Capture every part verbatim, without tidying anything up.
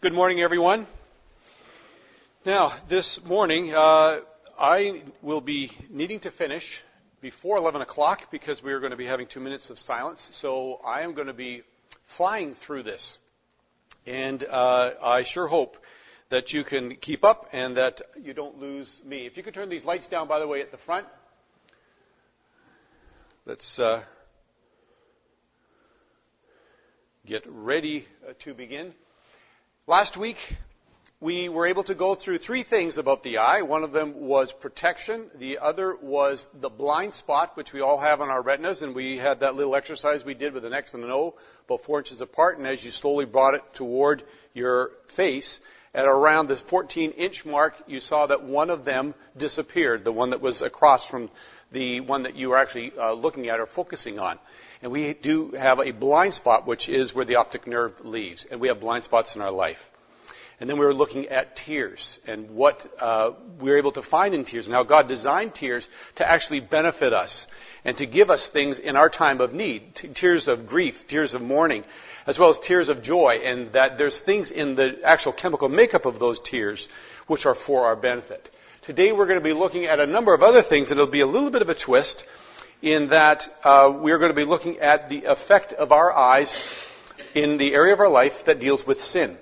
Good morning, everyone. Now, this morning, uh, I will be needing to finish before eleven o'clock because we are going to be having two minutes of silence. So I am going to be flying through this. And uh, I sure hope that you can keep up and that you don't lose me. If you could turn these lights down, by the way, at the front. Let's uh, get ready uh, to begin. Last week, we were able to go through three things about the eye. One of them was protection. The other was the blind spot, which we all have on our retinas. And we had that little exercise we did with an X and an O, about four inches apart. And as you slowly brought it toward your face, at around this fourteen-inch mark, you saw that one of them disappeared, the one that was across from the one that you were actually uh, looking at or focusing on. And we do have a blind spot, which is where the optic nerve leaves. And we have blind spots in our life. And then we were looking at tears and what uh, we were able to find in tears and how God designed tears to actually benefit us and to give us things in our time of need. T- tears of grief, tears of mourning, as well as tears of joy. And that there's things in the actual chemical makeup of those tears which are for our benefit. Today we're going to be looking at a number of other things, and it'll be a little bit of a twist in that uh, we're going to be looking at the effect of our eyes in the area of our life that deals with sin.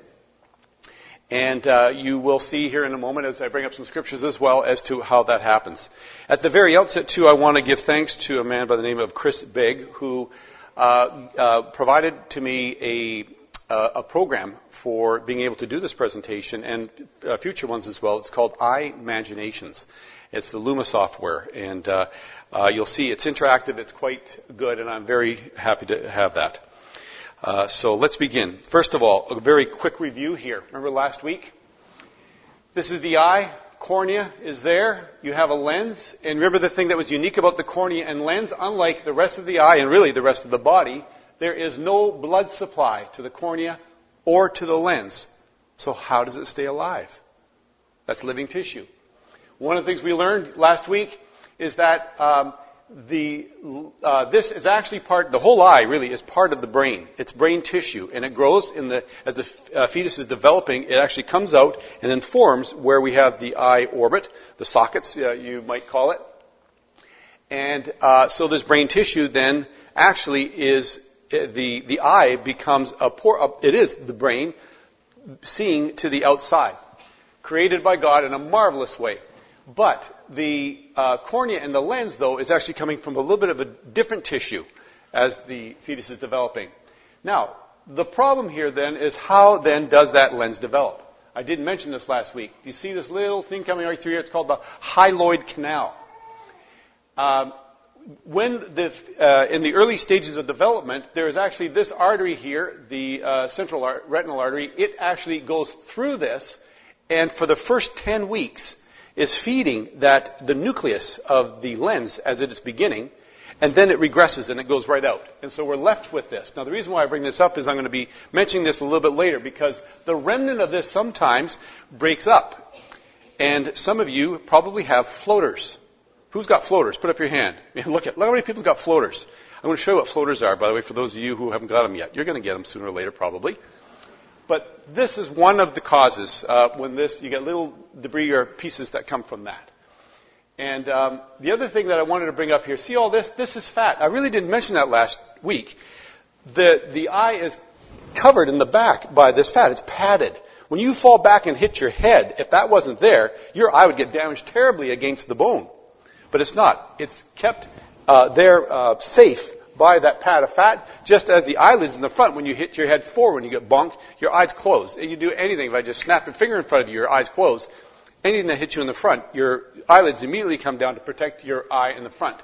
And uh, you will see here in a moment as I bring up some scriptures as well as to how that happens. At the very outset, too, I want to give thanks to a man by the name of Chris Begg, who uh, uh, provided to me a, uh, a program for being able to do this presentation and uh, future ones as well. It's called iMaginations. It's the Luma software, and uh, uh, you'll see it's interactive. It's quite good, and I'm very happy to have that. Uh, so let's begin. First of all, a very quick review here. Remember last week? This is the eye. Cornea is there. You have a lens. And remember the thing that was unique about the cornea and lens, unlike the rest of the eye and really the rest of the body, there is no blood supply to the cornea or to the lens. So how does it stay alive? That's living tissue. One of the things we learned last week is that um, the uh, this is actually part, the whole eye really is part of the brain. It's brain tissue, and it grows in the, as the uh, fetus is developing, it actually comes out and then forms where we have the eye orbit, the sockets, uh, you might call it. And uh, so this brain tissue then actually is, uh, the, the eye becomes a por- uh, it is the brain seeing to the outside, created by God in a marvelous way. But the uh, cornea and the lens, though, is actually coming from a little bit of a different tissue as the fetus is developing. Now, the problem here then is how then does that lens develop? I didn't mention this last week. Do you see this little thing coming right through here? It's called the hyaloid canal. Um, when the, uh, in the early stages of development, there is actually this artery here, the uh, central ar- retinal artery. It actually goes through this, and for the first ten weeks, is feeding that the nucleus of the lens as it is beginning, and then it regresses and it goes right out. And so we're left with this. Now the reason why I bring this up is I'm going to be mentioning this a little bit later because the remnant of this sometimes breaks up. And some of you probably have floaters. Who's got floaters? Put up your hand. Look at look how many people's got floaters. I'm going to show you what floaters are, by the way, for those of you who haven't got them yet. You're going to get them sooner or later probably. But this is one of the causes uh, when this you get little debris or pieces that come from that. And um, the other thing that I wanted to bring up here, see all this? This is fat. I really didn't mention that last week. The the eye is covered in the back by this fat. It's padded. When you fall back and hit your head, if that wasn't there, your eye would get damaged terribly against the bone. But it's not. It's kept uh, there uh, safe by that pad of fat, just as the eyelids in the front, when you hit your head forward, when you get bonked, your eyes close. You do anything, if I just snap a finger in front of you, your eyes close. Anything that hits you in the front, your eyelids immediately come down to protect your eye in the front.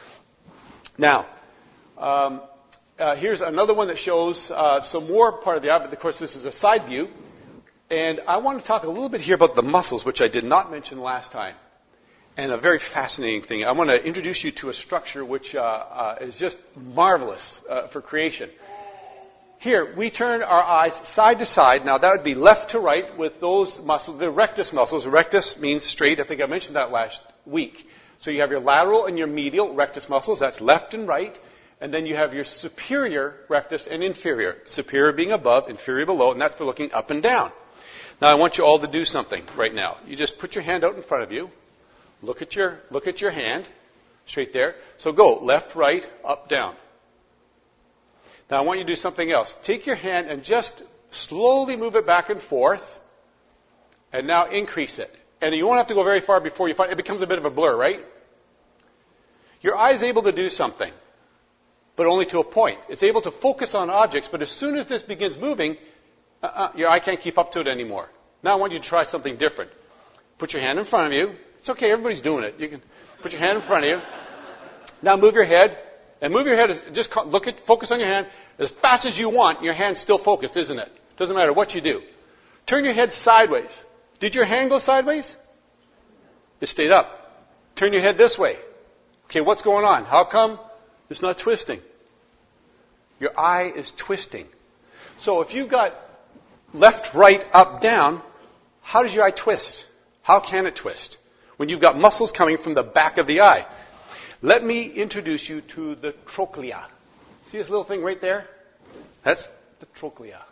Now, um, uh, here's another one that shows uh, some more part of the eye, but of course this is a side view. And I want to talk a little bit here about the muscles, which I did not mention last time. And a very fascinating thing. I want to introduce you to a structure which uh, uh, is just marvelous uh, for creation. Here, we turn our eyes side to side. Now, that would be left to right with those muscles, the rectus muscles. Rectus means straight. I think I mentioned that last week. So you have your lateral and your medial rectus muscles. That's left and right. And then you have your superior rectus and inferior. Superior being above, inferior below, and that's for looking up and down. Now I want you all to do something right now. You just put your hand out in front of you. Look at your, look at your hand. Straight there. So go left, right, up, down. Now I want you to do something else. Take your hand and just slowly move it back and forth. And now increase it. And you won't have to go very far before you find it becomes a bit of a blur, right? Your eye is able to do something, but only to a point. It's able to focus on objects, but as soon as this begins moving, uh-uh, your eye can't keep up to it anymore. Now I want you to try something different. Put your hand in front of you. It's okay, everybody's doing it. You can put your hand in front of you. Now move your head, and move your head. Just look at, focus on your hand as fast as you want. Your hand's still focused, isn't it? Doesn't matter what you do. Turn your head sideways. Did your hand go sideways? It stayed up. Turn your head this way. Okay, what's going on? How come it's not twisting? Your eye is twisting. So if you've got left, right, up, down, how does your eye twist? How can it twist? When you've got muscles coming from the back of the eye. Let me introduce you to the trochlea. See this little thing right there? That's the trochlea.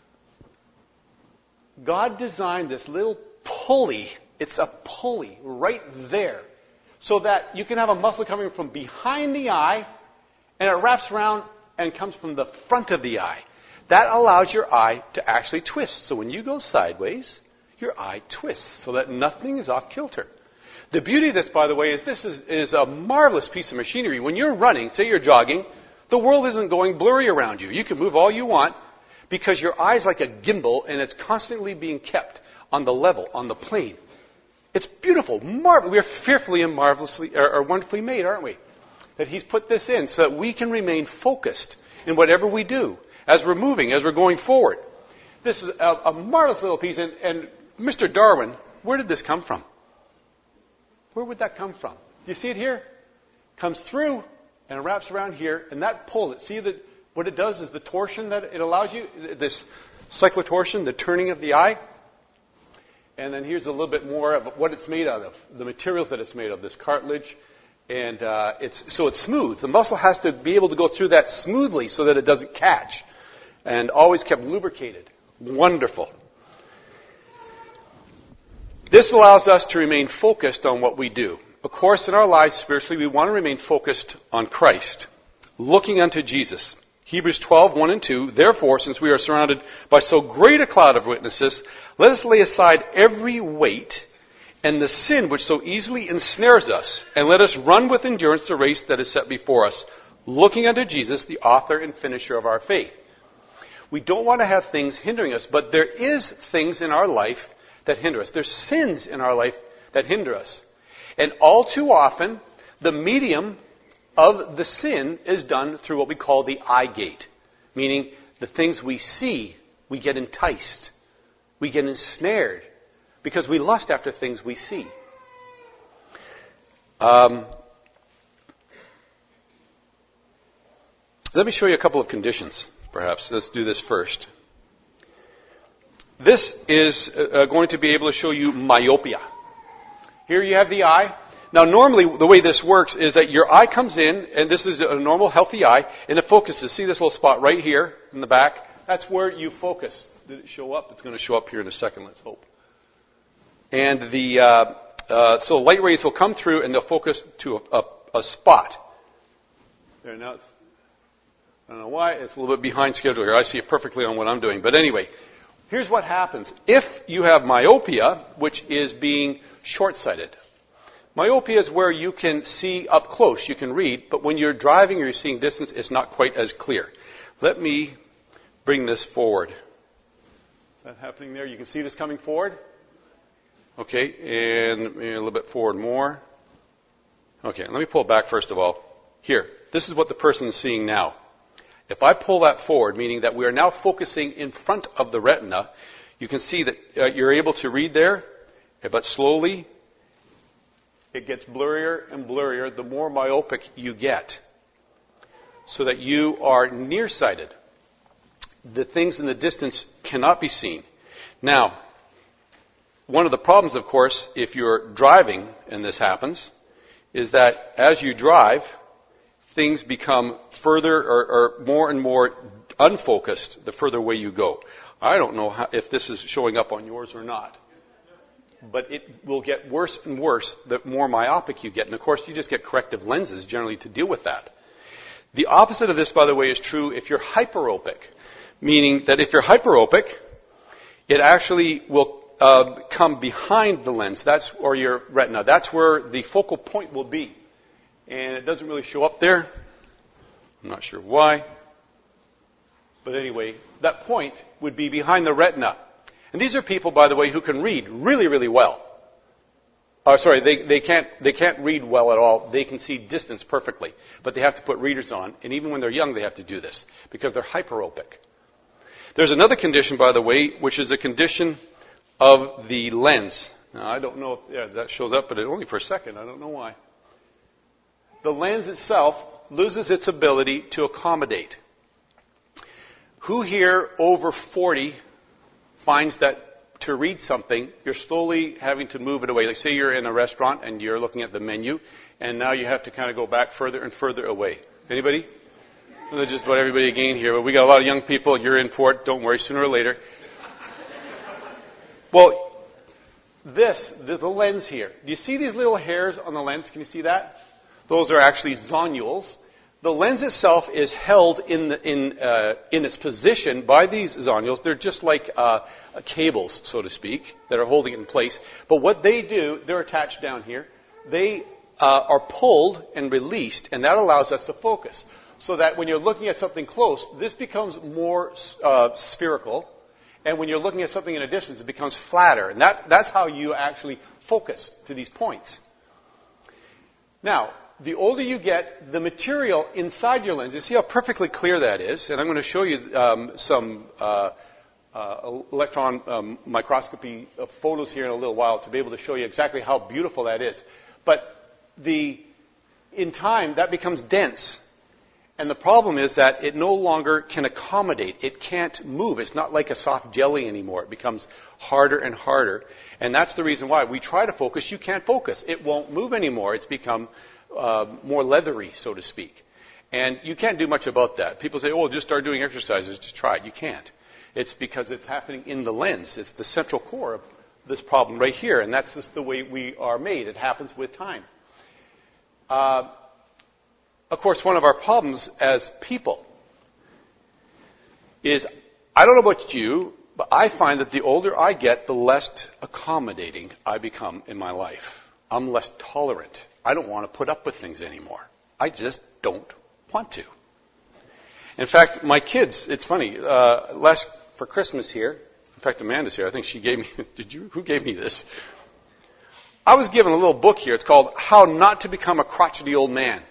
God designed this little pulley. It's a pulley right there. So that you can have a muscle coming from behind the eye, and it wraps around and comes from the front of the eye. That allows your eye to actually twist. So when you go sideways, your eye twists so that nothing is off kilter. The beauty of this, by the way, is this is, is a marvelous piece of machinery. When you're running, say you're jogging, the world isn't going blurry around you. You can move all you want because your eye's like a gimbal and it's constantly being kept on the level, on the plane. It's beautiful. Marvel. We are fearfully and marvelously, or, or wonderfully made, aren't we? That He's put this in so that we can remain focused in whatever we do as we're moving, as we're going forward. This is a, a marvelous little piece. And, and Mister Darwin, where did this come from? Where would that come from? You see it here? Comes through and it wraps around here, and that pulls it. See that what it does is the torsion that it allows you, this cyclotorsion, the turning of the eye. And then here's a little bit more of what it's made out of, the materials that it's made of, this cartilage. And uh, it's so it's smooth. The muscle has to be able to go through that smoothly so that it doesn't catch. And always kept lubricated. Wonderful. This allows us to remain focused on what we do. Of course, in our lives spiritually, we want to remain focused on Christ, looking unto Jesus. Hebrews twelve, one and two, therefore, since we are surrounded by so great a cloud of witnesses, let us lay aside every weight and the sin which so easily ensnares us, and let us run with endurance the race that is set before us, looking unto Jesus, the author and finisher of our faith. We don't want to have things hindering us, but there is things in our life that hinder us. There's sins in our life that hinder us. And all too often, the medium of the sin is done through what we call the eye gate, meaning the things we see, we get enticed, we get ensnared, because we lust after things we see. Um, let me show you a couple of conditions, perhaps. Let's do this first. This is uh, going to be able to show you myopia. Here you have the eye. Now, normally, the way this works is that your eye comes in, and this is a normal, healthy eye, and it focuses. See this little spot right here in the back? That's where you focus. Did it show up? It's going to show up here in a second, let's hope. And the uh, uh, so light rays will come through, and they'll focus to a, a, a spot. There, now it's, I don't know why, it's a little bit behind schedule here. I see it perfectly on what I'm doing. But anyway, here's what happens. If you have myopia, which is being short-sighted, myopia is where you can see up close, you can read, but when you're driving or you're seeing distance, it's not quite as clear. Let me bring this forward. Is that happening there? You can see this coming forward? Okay, and maybe a little bit forward more. Okay, let me pull it back first of all. Here, this is what the person is seeing now. If I pull that forward, meaning that we are now focusing in front of the retina, you can see that uh, you're able to read there, but slowly it gets blurrier and blurrier the more myopic you get, so that you are nearsighted. The things in the distance cannot be seen. Now, one of the problems, of course, if you're driving and this happens, is that as you drive, things become further or, or more and more unfocused the further away you go. I don't know how, if this is showing up on yours or not. But it will get worse and worse the more myopic you get. And of course, you just get corrective lenses generally to deal with that. The opposite of this, by the way, is true if you're hyperopic. Meaning that if you're hyperopic, it actually will uh, come behind the lens. That's, or your retina. That's where the focal point will be. And it doesn't really show up there. I'm not sure why. But anyway, that point would be behind the retina. And these are people, by the way, who can read really, really well. Oh, sorry, they, they can't they can't read well at all. They can see distance perfectly. But they have to put readers on. And even when they're young, they have to do this. Because they're hyperopic. There's another condition, by the way, which is a condition of the lens. Now, I don't know if yeah, that shows up, but only for a second. I don't know why. The lens itself loses its ability to accommodate. Who here over forty finds that to read something, you're slowly having to move it away? Like say you're in a restaurant and you're looking at the menu, and now you have to kind of go back further and further away. Anybody? Well, that's just about everybody again here, but we got a lot of young people. You're in for it. Don't worry, sooner or later. Well, this, the lens here. Do you see these little hairs on the lens? Can you see that? Those are actually zonules. The lens itself is held in the, in uh, in its position by these zonules. They're just like uh, cables, so to speak, that are holding it in place. But what they do, they're attached down here. They uh, are pulled and released, and that allows us to focus. So that when you're looking at something close, this becomes more uh, spherical. And when you're looking at something in a distance, it becomes flatter. And that, that's how you actually focus to these points. Now, the older you get, the material inside your lens, you see how perfectly clear that is. And I'm going to show you um, some uh, uh, electron um, microscopy of photos here in a little while to be able to show you exactly how beautiful that is. But the, in time, that becomes dense. And the problem is that it no longer can accommodate. It can't move. It's not like a soft jelly anymore. It becomes harder and harder. And that's the reason why we try to focus. You can't focus. It won't move anymore. It's become uh, more leathery, so to speak. And you can't do much about that. People say, oh, just start doing exercises. Just try it. You can't. It's because it's happening in the lens. It's the central core of this problem right here. And that's just the way we are made. It happens with time. Uh, Of course, one of our problems as people is, I don't know about you, but I find that the older I get, the less accommodating I become in my life. I'm less tolerant. I don't want to put up with things anymore. I just don't want to. In fact, my kids, it's funny, uh, last, for Christmas here, in fact, Amanda's here, I think she gave me, did you, who gave me this? I was given a little book here. It's called How Not to Become a Crotchety Old Man.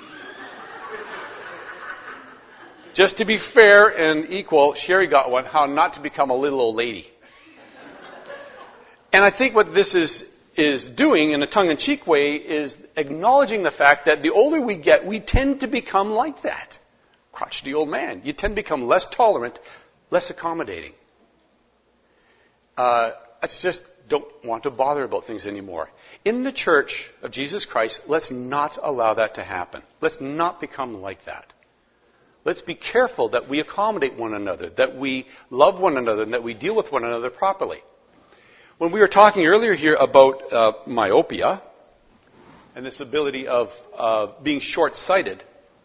Just to be fair and equal, Sherry got one, How Not to Become a Little Old Lady. And I think what this is is doing in a tongue-in-cheek way is acknowledging the fact that the older we get, we tend to become like that. Crotchety old man. You tend to become less tolerant, less accommodating. Uh, I just don't want to bother about things anymore. In the church of Jesus Christ, let's not allow that to happen. Let's not become like that. Let's be careful that we accommodate one another, that we love one another, and that we deal with one another properly. When we were talking earlier here about uh, myopia and this ability of uh, being short-sighted,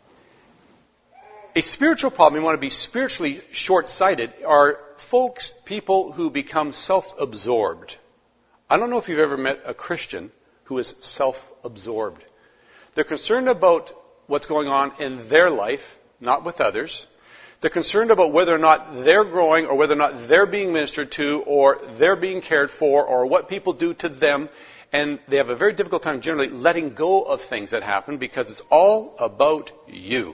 a spiritual problem, you want to be spiritually short-sighted, are folks, people who become self-absorbed. I don't know if you've ever met a Christian who is self-absorbed. They're concerned about what's going on in their life, not with others. They're concerned about whether or not they're growing or whether or not they're being ministered to or they're being cared for or what people do to them. And they have a very difficult time generally letting go of things that happen because it's all about you.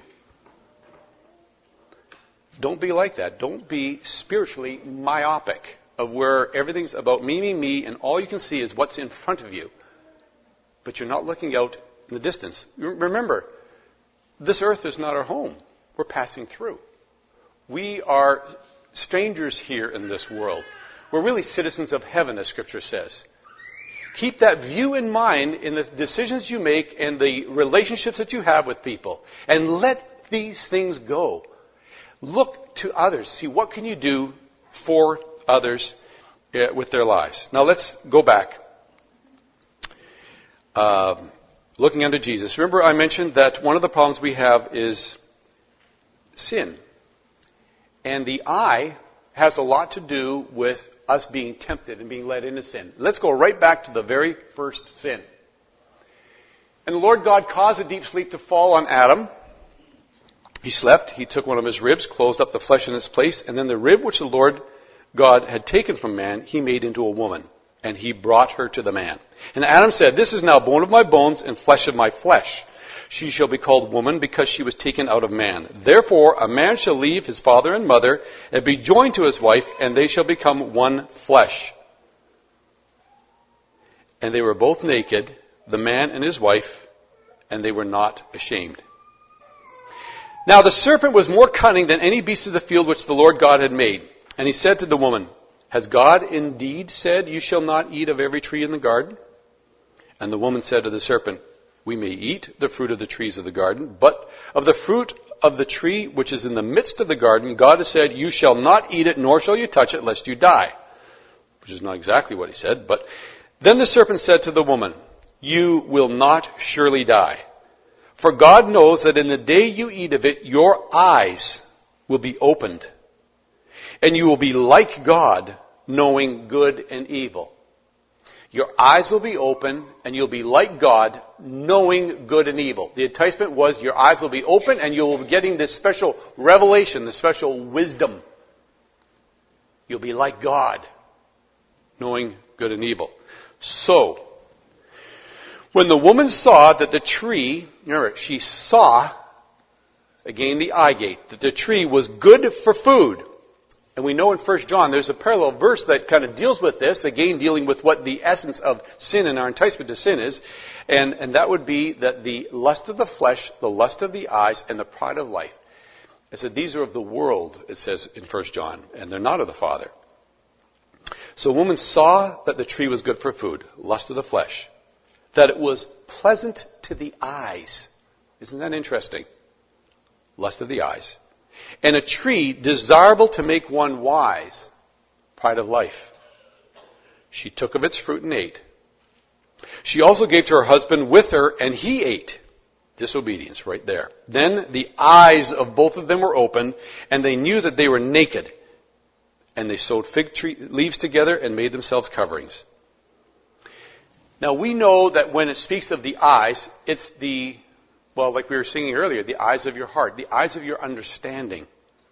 Don't be like that. Don't be spiritually myopic of where everything's about me, me, me, and all you can see is what's in front of you. But you're not looking out in the distance. Remember, this earth is not our home. We're passing through. We are strangers here in this world. We're really citizens of heaven, as Scripture says. Keep that view in mind in the decisions you make and the relationships that you have with people. And let these things go. Look to others. See, what can you do for others uh, with their lives. Now let's go back. Uh, looking unto Jesus. Remember I mentioned that one of the problems we have is sin. And the eye has a lot to do with us being tempted and being led into sin. Let's go right back to the very first sin. And the Lord God caused a deep sleep to fall on Adam. He slept. He took one of his ribs, closed up the flesh in its place, and then the rib which the Lord God had taken from man, he made into a woman, and he brought her to the man. And Adam said, "This is now bone of my bones and flesh of my flesh. She shall be called woman because she was taken out of man. Therefore a man shall leave his father and mother and be joined to his wife, and they shall become one flesh. And they were both naked, the man and his wife, and they were not ashamed. Now the serpent was more cunning than any beast of the field which the Lord God had made. And he said to the woman, Has God indeed said, You shall not eat of every tree in the garden? And the woman said to the serpent, We may eat the fruit of the trees of the garden, but of the fruit of the tree which is in the midst of the garden, God has said, You shall not eat it, nor shall you touch it, lest you die. Which is not exactly what he said. But then the serpent said to the woman, You will not surely die. For God knows that in the day you eat of it, your eyes will be opened, and you will be like God, knowing good and evil. Your eyes will be open, and you'll be like God, knowing good and evil. The enticement was your eyes will be open, and you'll be getting this special revelation, this special wisdom. You'll be like God, knowing good and evil. So, when the woman saw that the tree, remember, she saw, again the eye gate, that the tree was good for food. And we know in First John there's a parallel verse that kind of deals with this, again dealing with what the essence of sin and our enticement to sin is. And, and that would be that the lust of the flesh, the lust of the eyes, and the pride of life. It said these are of the world, it says in First John, and they're not of the Father. So a woman saw that the tree was good for food, lust of the flesh, that it was pleasant to the eyes. Isn't that interesting? Lust of the eyes. And a tree desirable to make one wise, pride of life. She took of its fruit and ate. She also gave to her husband with her, and he ate. Disobedience right there. Then the eyes of both of them were opened, and they knew that they were naked. And they sewed fig tree leaves together and made themselves coverings. Now we know that when it speaks of the eyes, it's the, well, like we were singing earlier, the eyes of your heart, the eyes of your understanding.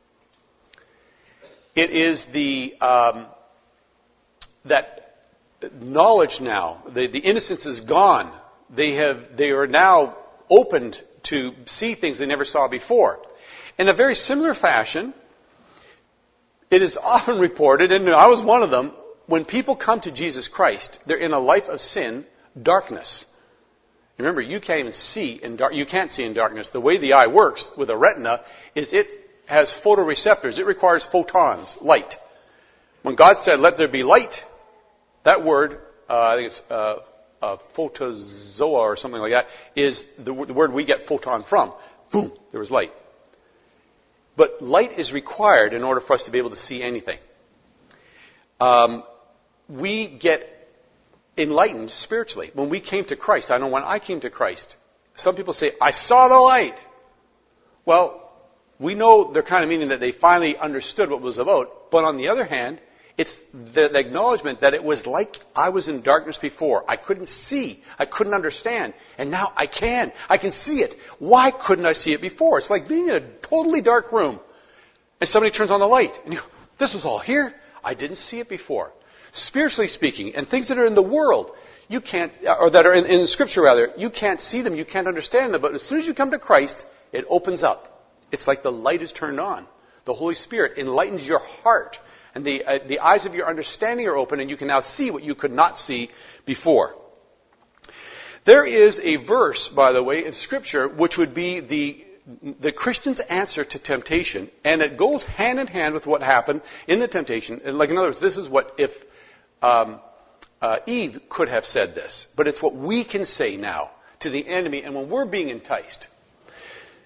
It is the, um, that knowledge now, the, the innocence is gone. They have, they are now opened to see things they never saw before. In a very similar fashion, it is often reported, and I was one of them, when people come to Jesus Christ, they're in a life of sin, darkness. Remember, you can't even see in dark. You can't see in darkness. The way the eye works with a retina is it has photoreceptors. It requires photons, light. When God said, "Let there be light," that word, uh, I think it's uh, uh, photozoa or something like that, is the, the word we get photon from. Boom, there was light. But light is required in order for us to be able to see anything. Um, we get enlightened spiritually. When we came to Christ, I know when I came to Christ, some people say, I saw the light. Well, we know they're kind of meaning that they finally understood what it was about. But on the other hand, it's the, the acknowledgement that it was like I was in darkness before. I couldn't see. I couldn't understand. And now I can. I can see it. Why couldn't I see it before? It's like being in a totally dark room and somebody turns on the light. And you go, this was all here? I didn't see it before. Spiritually speaking, and things that are in the world, you can't, or that are in, in Scripture rather, you can't see them, you can't understand them, but as soon as you come to Christ, it opens up. It's like the light is turned on. The Holy Spirit enlightens your heart, and the, uh, the eyes of your understanding are open, and you can now see what you could not see before. There is a verse, by the way, in Scripture, which would be the the Christian's answer to temptation, and it goes hand in hand with what happened in the temptation. And like in other words, this is what if um, uh, Eve could have said this, but it's what we can say now to the enemy, and when we're being enticed.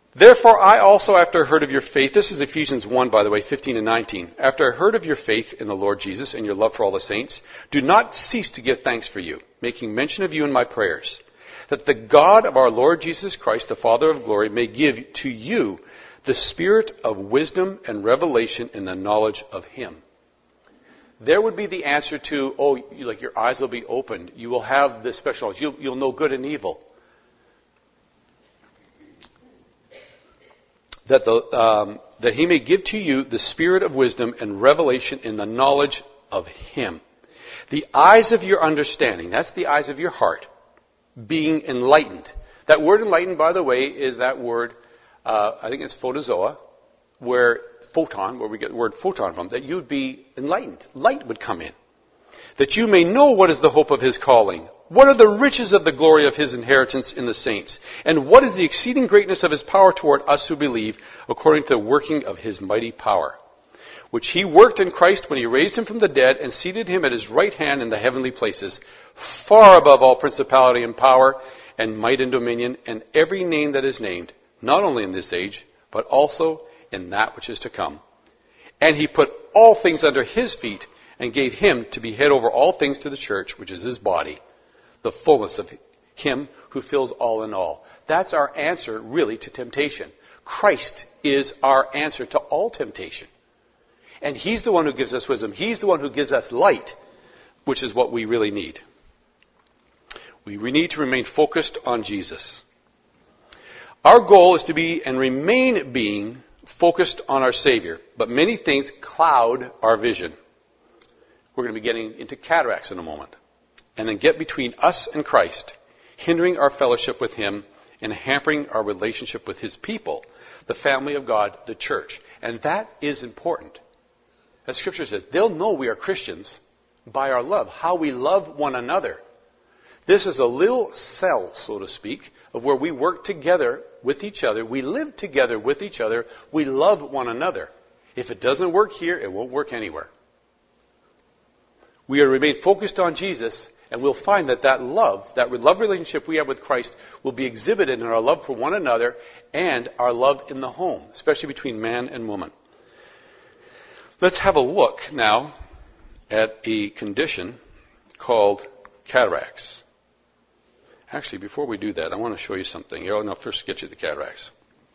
Therefore, I also, after I heard of your faith, this is Ephesians one, by the way, fifteen and nineteen. After I heard of your faith in the Lord Jesus and your love for all the saints, do not cease to give thanks for you, making mention of you in my prayers, that the God of our Lord Jesus Christ, the Father of glory, may give to you the spirit of wisdom and revelation in the knowledge of him. There would be the answer to, oh, like your eyes will be opened. You will have this special knowledge. You'll, you'll know good and evil. That, the, um, that he may give to you the spirit of wisdom and revelation in the knowledge of him. The eyes of your understanding, that's the eyes of your heart, being enlightened. That word enlightened, by the way, is that word, uh, I think it's photozoa, where photon, where we get the word photon from, that you'd be enlightened. Light would come in. That you may know what is the hope of his calling. What are the riches of the glory of his inheritance in the saints? And what is the exceeding greatness of his power toward us who believe, according to the working of his mighty power, which he worked in Christ when he raised him from the dead and seated him at his right hand in the heavenly places, far above all principality and power and might and dominion, and every name that is named, not only in this age, but also in that which is to come. And he put all things under his feet and gave him to be head over all things to the church, which is his body, the fullness of him who fills all in all. That's our answer, really, to temptation. Christ is our answer to all temptation. And he's the one who gives us wisdom. He's the one who gives us light, which is what we really need. We need to remain focused on Jesus. Our goal is to be and remain being focused on our Savior. But many things cloud our vision. We're going to be getting into cataracts in a moment. And then get between us and Christ, hindering our fellowship with him and hampering our relationship with his people, the family of God, the church. And that is important. As Scripture says, they'll know we are Christians by our love, how we love one another. This is a little cell, so to speak, of where we work together with each other. We live together with each other. We love one another. If it doesn't work here, it won't work anywhere. We are to remain focused on Jesus, and we'll find that that love, that love relationship we have with Christ, will be exhibited in our love for one another and our love in the home, especially between man and woman. Let's have a look now at a condition called cataracts. Actually, before we do that, I want to show you something. I'll now first get you the cataracts.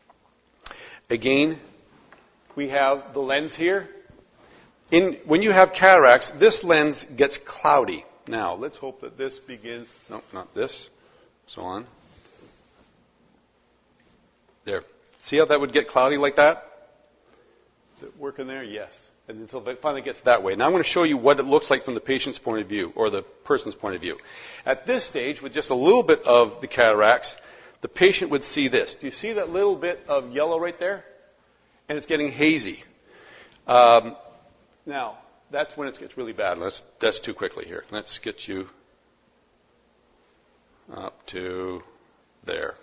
Again, we have the lens here. In, when you have cataracts, this lens gets cloudy. Now, let's hope that this begins... No, not this. So on. There. See how that would get cloudy like that? Is it working there? Yes. And until it finally gets that way. Now I'm going to show you what it looks like from the patient's point of view, or the person's point of view. At this stage, with just a little bit of the cataracts, the patient would see this. Do you see that little bit of yellow right there? And it's getting hazy. Um, now, that's when it gets really bad. Let's, that's too quickly here. Let's get you up to there.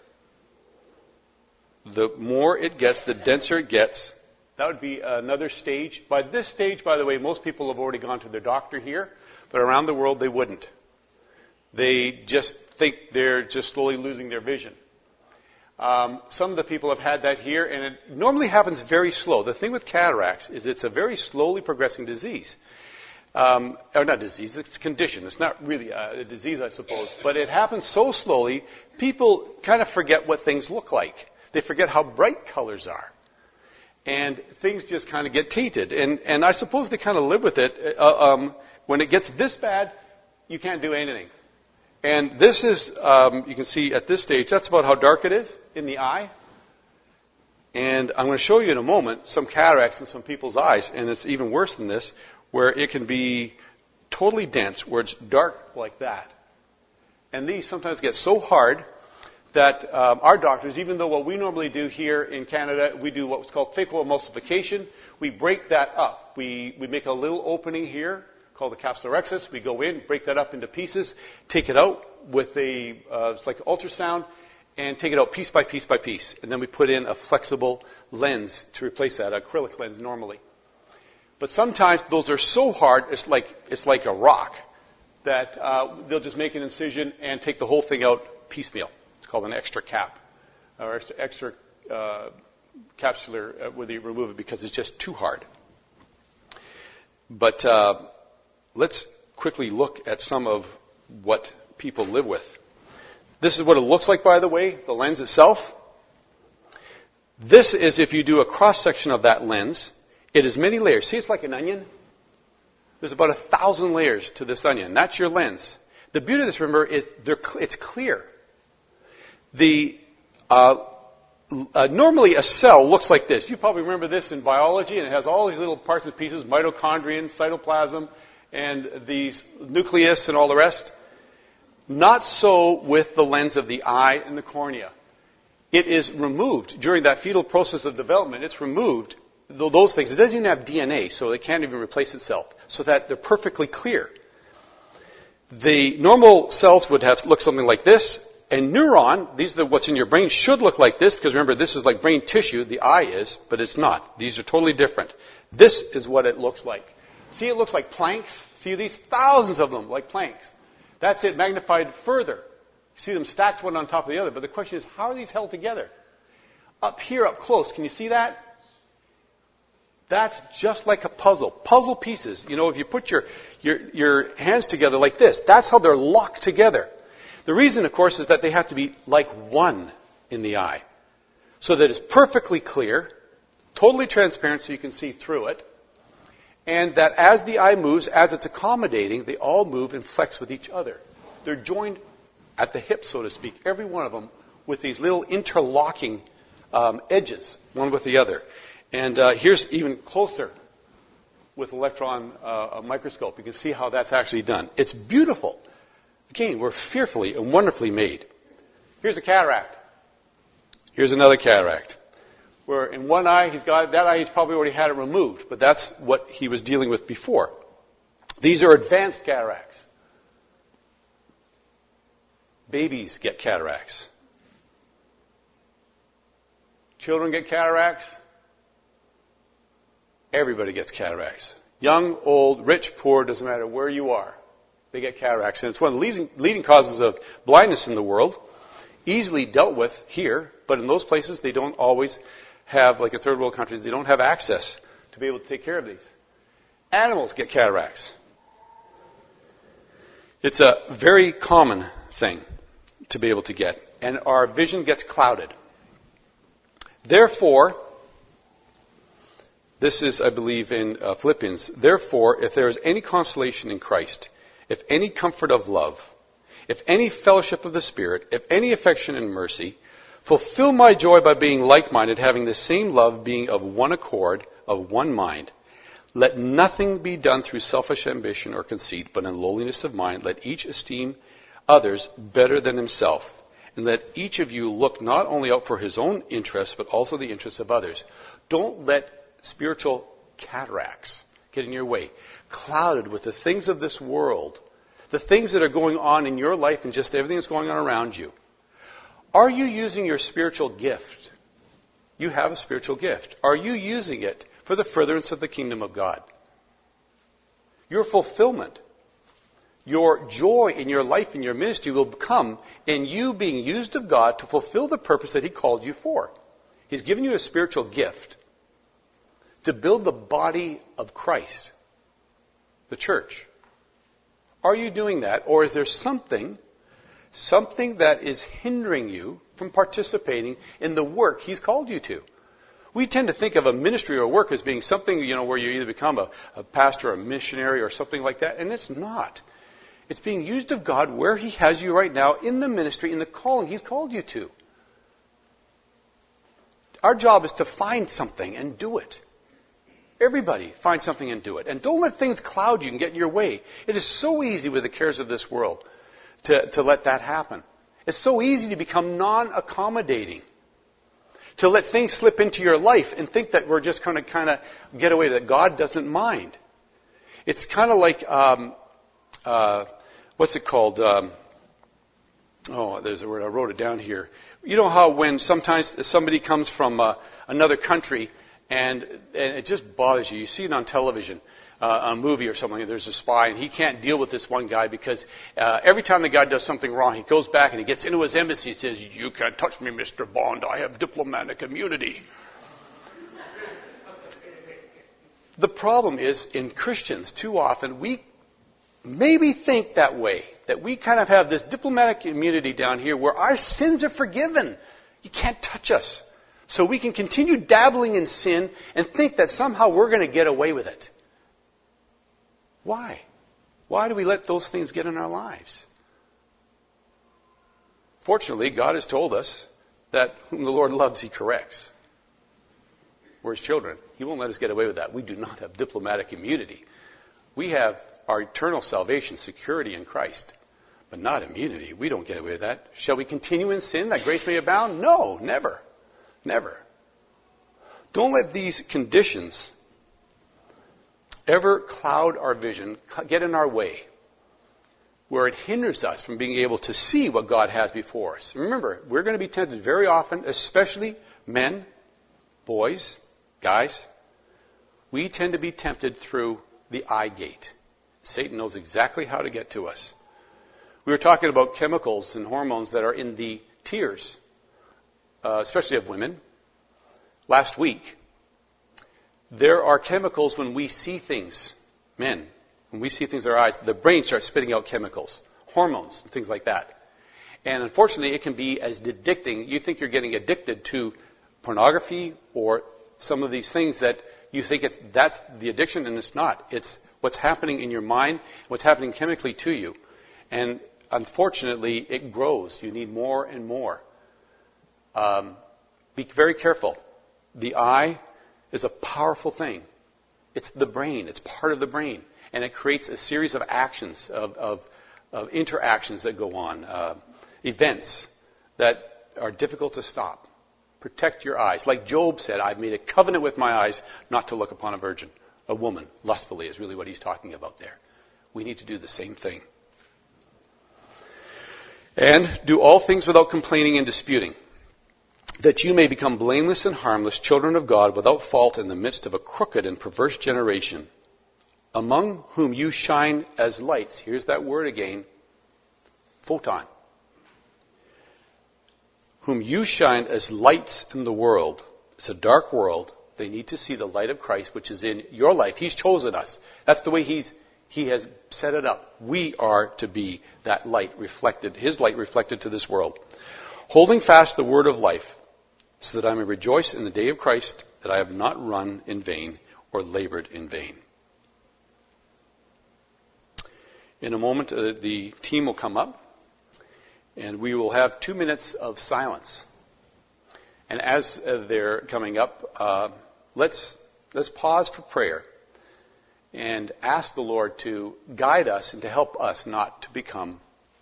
The more it gets, the denser it gets. That would be another stage. By this stage, by the way, most people have already gone to their doctor here, but around the world they wouldn't. They just think they're just slowly losing their vision. Um, some of the people have had that here, and it normally happens very slow. The thing with cataracts is it's a very slowly progressing disease. Um, or not disease, it's a condition. It's not really a, a disease, I suppose. But it happens so slowly, people kind of forget what things look like. They forget how bright colors are. And things just kind of get tainted. And, and I suppose they kind of live with it. Uh, um, when it gets this bad, you can't do anything. And this is, um, you can see at this stage, that's about how dark it is in the eye. And I'm going to show you in a moment some cataracts in some people's eyes. And it's even worse than this, where it can be totally dense, where it's dark like that. And these sometimes get so hard that um, our doctors, even though what we normally do here in Canada, we do what's called phacoemulsification. We break that up. We, we make a little opening here called the capsulorhexis. We go in, break that up into pieces, take it out with a, uh, it's like ultrasound, and take it out piece by piece by piece. And then we put in a flexible lens to replace that, an acrylic lens normally. But sometimes those are so hard, it's like, it's like a rock, that uh, they'll just make an incision and take the whole thing out piecemeal. Called an extra cap, or extra uh, capsular uh, where they remove it because it's just too hard. But uh, let's quickly look at some of what people live with. This is what it looks like, by the way, the lens itself. This is if you do a cross-section of that lens. It is many layers. See, it's like an onion. There's about a thousand layers to this onion. That's your lens. The beauty of this, remember, is they're, it's clear. The uh, uh, normally a cell looks like this. You probably remember this in biology, and it has all these little parts and pieces, mitochondria, cytoplasm, and these nucleus and all the rest. Not so with the lens of the eye and the cornea. It is removed during that fetal process of development. It's removed, those things. It doesn't even have D N A, so it can't even replace itself, so that they're perfectly clear. The normal cells would have look something like this, and neuron, these are what's in your brain, should look like this, because remember, this is like brain tissue, the eye is, but it's not. These are totally different. This is what it looks like. See, it looks like planks. See these thousands of them, like planks. That's it magnified further. You see them stacked one on top of the other, but the question is, how are these held together? Up here, up close, can you see that? That's just like a puzzle. Puzzle pieces. You know, if you put your, your, your hands together like this, that's how they're locked together. The reason, of course, is that they have to be like one in the eye. So that it's perfectly clear, totally transparent so you can see through it. And that as the eye moves, as it's accommodating, they all move and flex with each other. They're joined at the hip, so to speak, every one of them, with these little interlocking um, edges, one with the other. And uh, here's even closer with electron uh, a microscope. You can see how that's actually done. It's beautiful. Again, we're fearfully and wonderfully made. Here's a cataract. Here's another cataract. Where in one eye, he's got that eye, he's probably already had it removed, but that's what he was dealing with before. These are advanced cataracts. Babies get cataracts. Children get cataracts. Everybody gets cataracts. Young, old, rich, poor, doesn't matter where you are. They get cataracts. And it's one of the leading, leading causes of blindness in the world. Easily dealt with here, but in those places they don't always have, like in third world countries, they don't have access to be able to take care of these. Animals get cataracts. It's a very common thing to be able to get. And our vision gets clouded. Therefore, this is, I believe, in uh, Philippians. Therefore, if there is any consolation in Christ, if any comfort of love, if any fellowship of the Spirit, if any affection and mercy, fulfill my joy by being like-minded, having the same love, being of one accord, of one mind. Let nothing be done through selfish ambition or conceit, but in lowliness of mind, let each esteem others better than himself. And let each of you look not only out for his own interests, but also the interests of others. Don't let spiritual cataracts get in your way, clouded with the things of this world, the things that are going on in your life and just everything that's going on around you. Are you using your spiritual gift? You have a spiritual gift. Are you using it for the furtherance of the kingdom of God? Your fulfillment, your joy in your life and your ministry will come in you being used of God to fulfill the purpose that He called you for. He's given you a spiritual gift to build the body of Christ, the church. Are you doing that? Or is there something, something that is hindering you from participating in the work He's called you to? We tend to think of a ministry or work as being something, you know, where you either become a, a pastor or a missionary or something like that, and it's not. It's being used of God where He has you right now in the ministry, in the calling He's called you to. Our job is to find something and do it. Everybody find something and do it. And don't let things cloud you and get in your way. It is so easy with the cares of this world to, to let that happen. It's so easy to become non-accommodating. To let things slip into your life and think that we're just going to kind of get away, that God doesn't mind. It's kind of like, um, uh, what's it called? Um, oh, there's a word. I wrote it down here. You know how when sometimes somebody comes from uh, another country and, and it just bothers you. You see it on television. uh, a movie or something. There's a spy, and he can't deal with this one guy because uh, every time the guy does something wrong, he goes back and he gets into his embassy and says, "You can't touch me, Mister Bond. I have diplomatic immunity." The problem is, in Christians, too often, we maybe think that way, that we kind of have this diplomatic immunity down here where our sins are forgiven. You can't touch us. So we can continue dabbling in sin and think that somehow we're going to get away with it. Why? Why do we let those things get in our lives? Fortunately, God has told us that whom the Lord loves, He corrects. We're His children. He won't let us get away with that. We do not have diplomatic immunity. We have our eternal salvation, security in Christ, but not immunity. We don't get away with that. Shall we continue in sin that grace may abound? No, never. Never. Don't let these conditions ever cloud our vision, get in our way, where it hinders us from being able to see what God has before us. Remember, we're going to be tempted very often, especially men, boys, guys. We tend to be tempted through the eye gate. Satan knows exactly how to get to us. We were talking about chemicals and hormones that are in the tears, uh, especially of women, last week. There are chemicals when we see things, men, when we see things with our eyes, the brain starts spitting out chemicals, hormones, and things like that. And unfortunately, it can be as addicting. You think you're getting addicted to pornography or some of these things that you think it's, that's the addiction, and it's not. It's what's happening in your mind, what's happening chemically to you. And unfortunately, it grows. You need more and more. Um, be very careful. The eye is a powerful thing. It's the brain. It's part of the brain. And it creates a series of actions, of, of, of interactions that go on, uh, events that are difficult to stop. Protect your eyes. Like Job said, I've made a covenant with my eyes not to look upon a virgin. A woman, lustfully, is really what he's talking about there. We need to do the same thing. And do all things without complaining and disputing, that you may become blameless and harmless, children of God, without fault in the midst of a crooked and perverse generation, among whom you shine as lights. Here's that word again, photon. Whom you shine as lights in the world. It's a dark world. They need to see the light of Christ, which is in your life. He's chosen us. That's the way He's He has set it up. We are to be that light reflected, His light reflected to this world. Holding fast the word of life, so that I may rejoice in the day of Christ, that I have not run in vain or labored in vain. In a moment, uh, the team will come up, and we will have two minutes of silence. And as uh, they're coming up, uh, let's let's pause for prayer and ask the Lord to guide us and to help us not to become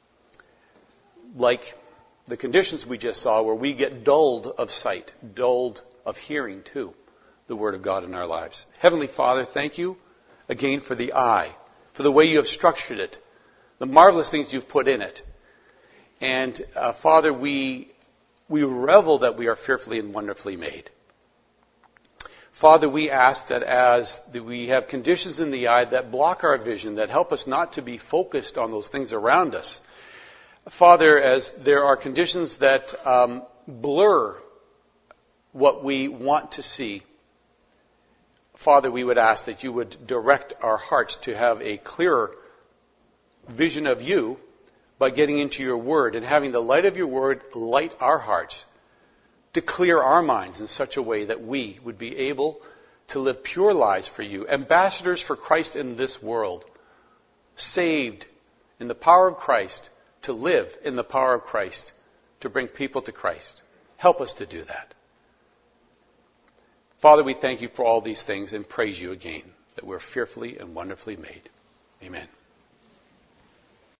like the conditions we just saw, where we get dulled of sight, dulled of hearing too, the Word of God in our lives. Heavenly Father, thank you again for the eye, for the way you have structured it, the marvelous things you've put in it. And uh, Father, we we revel that we are fearfully and wonderfully made. Father, we ask that as we have conditions in the eye that block our vision, that help us not to be focused on those things around us. Father, as there are conditions that um, blur what we want to see, Father, we would ask that you would direct our hearts to have a clearer vision of you by getting into your word and having the light of your word light our hearts, to clear our minds in such a way that we would be able to live pure lives for you, ambassadors for Christ in this world, saved in the power of Christ, to live in the power of Christ, to bring people to Christ. Help us to do that. Father, we thank you for all these things and praise you again that we're fearfully and wonderfully made. Amen.